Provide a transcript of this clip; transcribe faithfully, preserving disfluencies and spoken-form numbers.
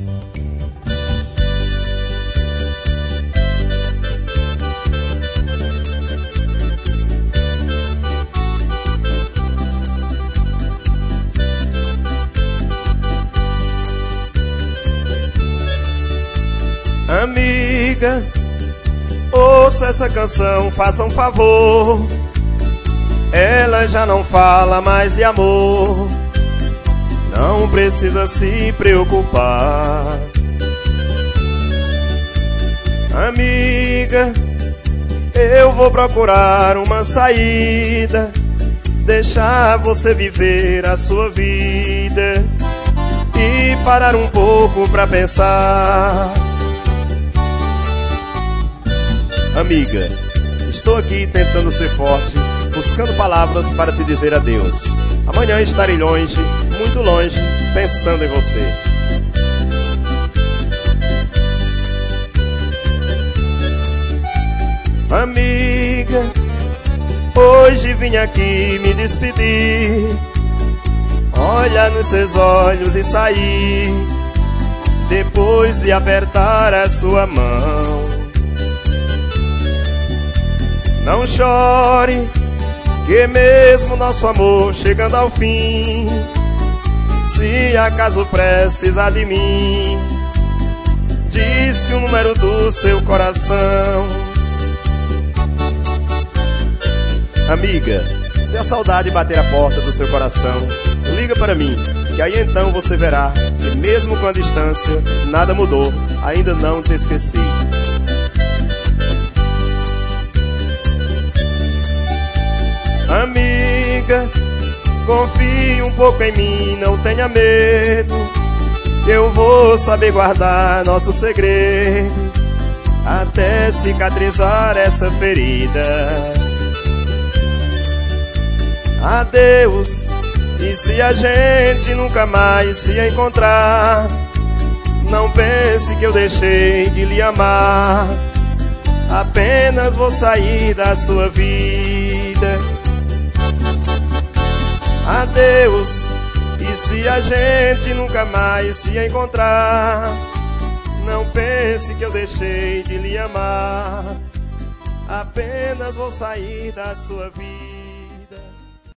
Amiga, ouça essa canção, faça um favor. Ela já não fala mais de amor. Não precisa se preocupar. Amiga, eu vou procurar uma saída, deixar você viver a sua vida e parar um pouco pra pensar. Amiga, estou aqui tentando ser forte, buscando palavras para te dizer adeus. Amanhã estarei longe, muito longe, pensando em você. Amiga, hoje vim aqui me despedir. Olha nos seus olhos e sair, depois de apertar a sua mão. Não chore, que mesmo nosso amor chegando ao fim, se acaso precisar de mim, diz que o número do seu coração. Amiga, se a saudade bater a porta do seu coração, liga para mim, que aí então você verá que mesmo com a distância, nada mudou, ainda não te esqueci. Amiga, confie um pouco em mim, não tenha medo, eu vou saber guardar nosso segredo até cicatrizar essa ferida. Adeus, e se a gente nunca mais se encontrar, não pense que eu deixei de lhe amar, apenas vou sair da sua vida. Adeus, e se a gente nunca mais se encontrar, não pense que eu deixei de lhe amar, apenas vou sair da sua vida.